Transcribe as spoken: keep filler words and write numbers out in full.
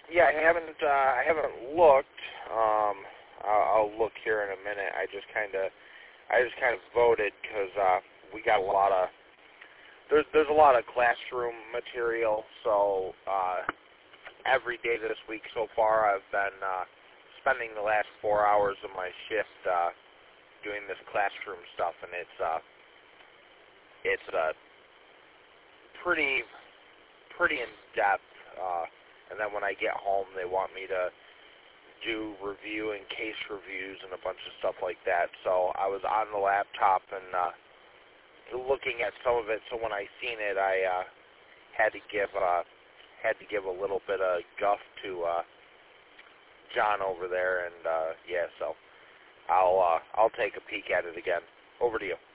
Yeah, I haven't. Uh, I haven't looked. Um, I'll, I'll look here in a minute. I just kind of, I just kind of voted because uh, we got a lot of. There's there's a lot of classroom material. So uh, every day this week so far, I've been uh, spending the last four hours of my shift uh, doing this classroom stuff, and it's uh, it's uh, pretty pretty in depth. Uh, and then when I get home, they want me to do review and case reviews and a bunch of stuff like that. So I was on the laptop and uh, looking at some of it. So when I seen it, I uh, had to give uh, had to give a little bit of guff to uh, John over there, and uh, yeah. So I'll uh, I'll take a peek at it again. Over to you.